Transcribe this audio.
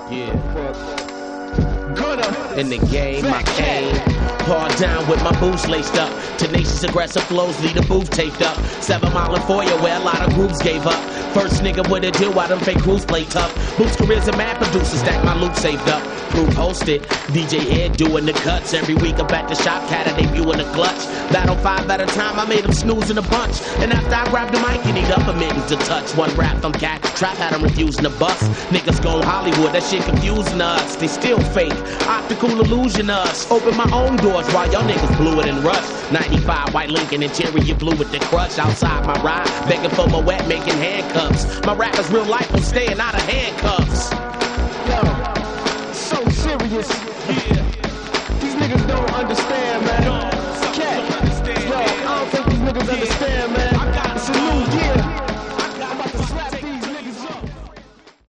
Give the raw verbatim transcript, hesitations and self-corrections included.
Yeah. In the game, I came hard down with my boots laced up. Tenacious, aggressive flows, lead the booth taped up. Seven Mile and Foyer where a lot of groups gave up. First nigga with a deal, why them fake crews play tough. Boots careers and mad producers, stack my loot saved up. Group hosted, D J Head doing the cuts. Every week up at the shop, cat a debut in the clutch. Battle five at a time, I made them snooze in a bunch. And after I grabbed the mic, you need upper mittens to touch. One rap from cat, trap had them refusing the bus. Niggas go Hollywood, that shit confusing us. They still fake, optical illusion us. Open my own doors while y'all niggas blew it and rushed. ninety-five white Lincoln interior blue with the crush. Outside my ride, begging for my wet, making handcuffs. My rap is real life, I'm staying out of hand.